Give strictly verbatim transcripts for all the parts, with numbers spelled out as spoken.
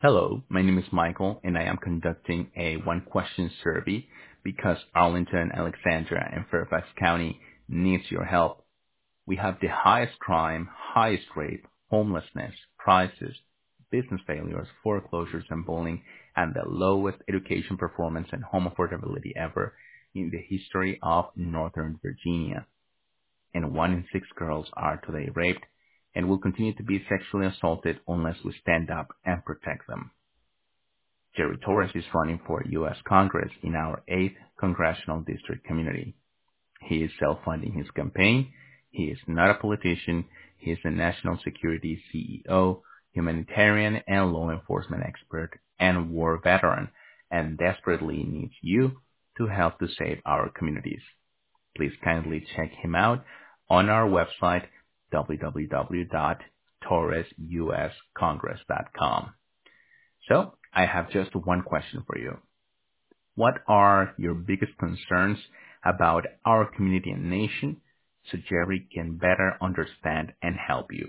Hello, my name is Michael, and I am conducting a one-question survey because Arlington, Alexandria, and Fairfax County needs your help. We have the highest crime, highest rape, homelessness, prices, business failures, foreclosures, and bullying, and the lowest education performance and home affordability ever in the history of Northern Virginia. And one in six girls are today raped and will continue to be sexually assaulted unless we stand up and protect them. Jerry Torres is running for U S Congress in our eighth Congressional District community. He is self-funding his campaign. He is not a politician. He is a national security C E O, humanitarian and law enforcement expert, and war veteran, and desperately needs you to help to save our communities. Please kindly check him out on our website, w w w dot torres u s congress dot com. So, I have just one question for you. What are your biggest concerns about our community and nation so Jerry can better understand and help you?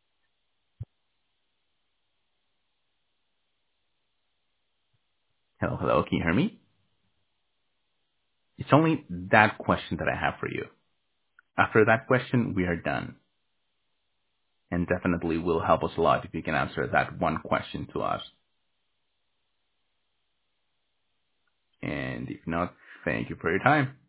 Hello, hello, can you hear me? It's only that question that I have for you. After that question, we are done. And definitely will help us a lot if you can answer that one question to us. And if not, thank you for your time.